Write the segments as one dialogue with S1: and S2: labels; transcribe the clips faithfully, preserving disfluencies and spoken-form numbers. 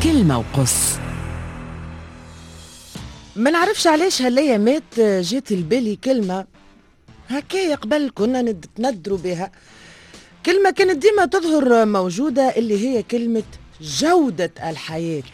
S1: كلمة وقص.
S2: ما نعرفش علاش هالايامات جات البالي كلمة هكايا قبل كنا نتندروا بها، كلمة كانت ديما تظهر موجودة اللي هي كلمة جودة الحياة.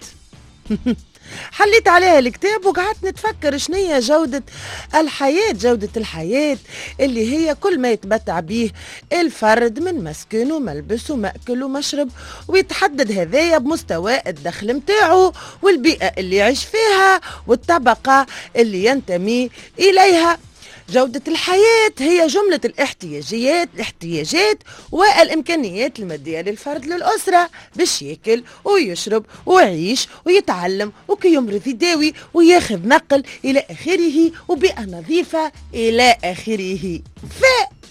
S2: حليت عليها الكتاب وقعدت نتفكر شنية جودة الحياة. جودة الحياة اللي هي كل ما يتمتع به الفرد من مسكن وملبس ومأكل ومشرب، ويتحدد هذايا بمستوى الدخل متاعه والبيئة اللي يعيش فيها والطبقة اللي ينتمي إليها. جودة الحياة هي جملة الاحتياجيات الاحتياجات والإمكانيات المادية للفرد للأسرة باش ياكل ويشرب ويعيش ويتعلم وكي يمرض يداوي وياخذ نقل إلى آخره وبيئة نظيفة إلى آخره. ف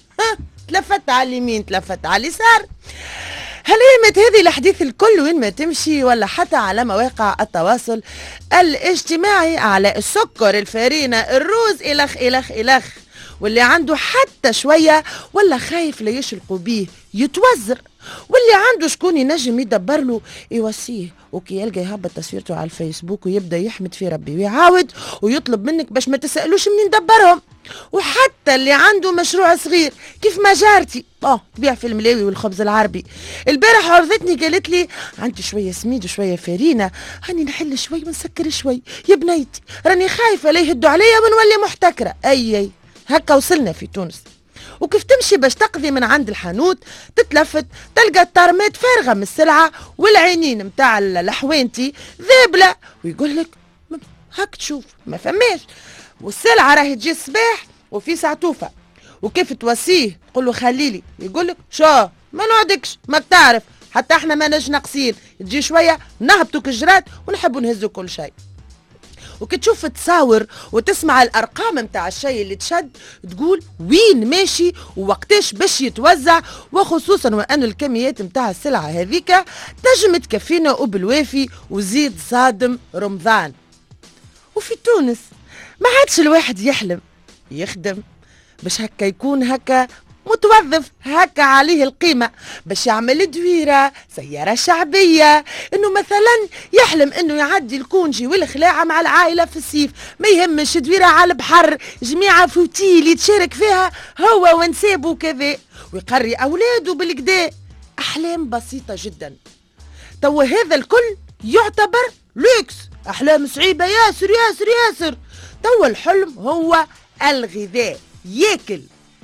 S2: تلفت على اليمين تلفت على اليسار. هالأيامات هذه الحديث الكل وين ما تمشي ولا حتى على مواقع التواصل الاجتماعي على السكر الفارينة الروز إلخ إلخ إلخ، واللي عنده حتى شوية ولا خايف لا يشلقوا بيه يتوزر، واللي عنده شكون ينجم يدبر له يوصيه وكي يلقى يهبط تصويرته على الفيسبوك ويبدا يحمد في ربي ويعاود ويطلب منك باش ما تسألوش منين دبرهم. وحتى اللي عنده مشروع صغير كيف ما جارتي اه تبيع في الملاوي والخبز العربي، البارح عرضتني قالت لي عندي شويه سميد وشويه فرينه هاني نحل شوي ونسكر شوي يا بنيتي راني خايفه لا يهدوا عليا ونولي محتكره. اي اي هكا وصلنا في تونس. وكيف تمشي باش تقضي من عند الحانوت تتلفت تلقى الطرمات فارغه من السلعه والعينين متاع الحوانتي ذابله، ويقول لك هاك تشوف ما فماش، والسلعه راهي تجي الصباح وفي ساعتوفه، وكيف توصيه تقول له خليلي يقول لك شو ما نعدكش ما بتعرف حتى احنا ما نجي ناقصين، تجي شويه نهبطوك الجرات ونحبوا نهزوا كل شيء. وكي تشوف تصاور وتسمع الارقام متاع الشيء اللي تشد تقول وين ماشي ووقتاش باش يتوزع، وخصوصا وان الكميات متاع السلعه هذيك تجم تكفينا وبالوافي وزيد صادم رمضان. وفي تونس ما عادش الواحد يحلم يخدم باش هكا يكون هكا متوظف هكا عليه القيمة باش يعمل دويرة سيارة شعبية، انه مثلا يحلم انه يعدي الكونجي والخلاعة مع العائلة في الصيف، ما يهمش دويرة على البحر جميعة فوتيل يتشارك فيها هو ونسابه كذا ويقري اولاده بالكدا. احلام بسيطة جدا. تو هذا الكل يعتبر لوكس، احلام صعيبة ياسر ياسر ياسر. تو الحلم هو الغذاء، ياكل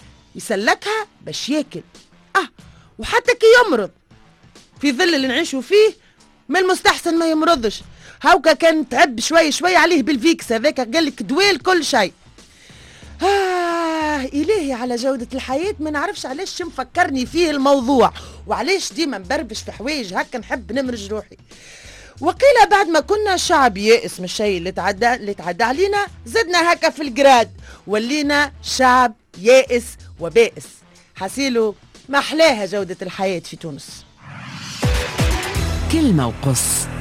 S2: يسلكها باش ياكل اه وحتى كي يمرض في ظل اللي نعيشوا فيه من المستحسن ما يمرضش. هاوكا كان تعب شوي شوي عليه بالفيكس هذاك قال لك دويل كل شيء. آه إلهي على جودة الحياة، ما نعرفش علاش مفكرني فيه الموضوع وعلاش ديما مبربش في حوايج هكا نحب نمرج روحي. وقيل بعد ما كنا شعب يائس من الشيء اللي تعدى اللي تعدى علينا زدنا هكا في الجراد ولينا شعب يائس وبائس. حسيلو ما أحلاها جودة الحياة في تونس.
S1: كلمة وقص.